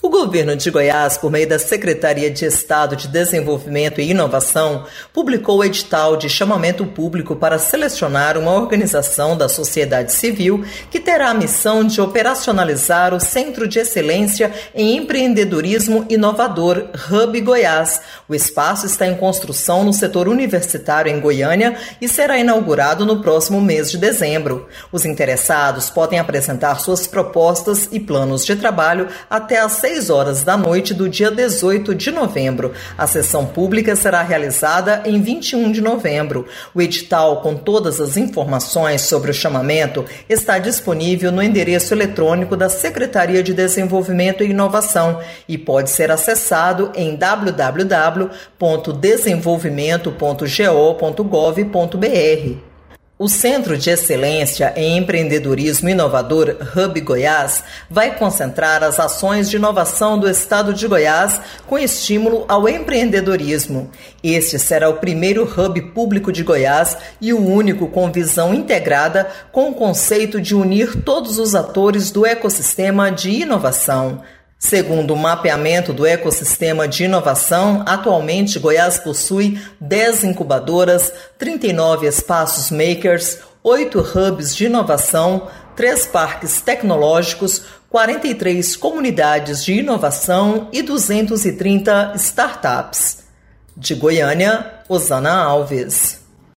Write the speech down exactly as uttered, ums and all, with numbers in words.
O governo de Goiás, por meio da Secretaria de Estado de Desenvolvimento e Inovação, publicou o edital de chamamento público para selecionar uma organização da sociedade civil que terá a missão de operacionalizar o Centro de Excelência em Empreendedorismo Inovador Hub Goiás. O espaço está em construção no setor universitário em Goiânia e será inaugurado no próximo mês de dezembro. Os interessados podem apresentar suas propostas e planos de trabalho até às seis horas da noite do dia dezoito de novembro. A sessão pública será realizada em vinte e um de novembro. O edital, com todas as informações sobre o chamamento, está disponível no endereço eletrônico da Secretaria de Desenvolvimento e Inovação e pode ser acessado em w w w ponto desenvolvimento ponto go ponto gov ponto b r. O Centro de Excelência em Empreendedorismo Inovador Hub Goiás vai concentrar as ações de inovação do estado de Goiás com estímulo ao empreendedorismo. Este será o primeiro hub público de Goiás e o único com visão integrada com o conceito de unir todos os atores do ecossistema de inovação. Segundo o mapeamento do ecossistema de inovação, atualmente Goiás possui dez incubadoras, trinta e nove espaços makers, oito hubs de inovação, três parques tecnológicos, quarenta e três comunidades de inovação e duzentas e trinta startups. De Goiânia, Osana Alves.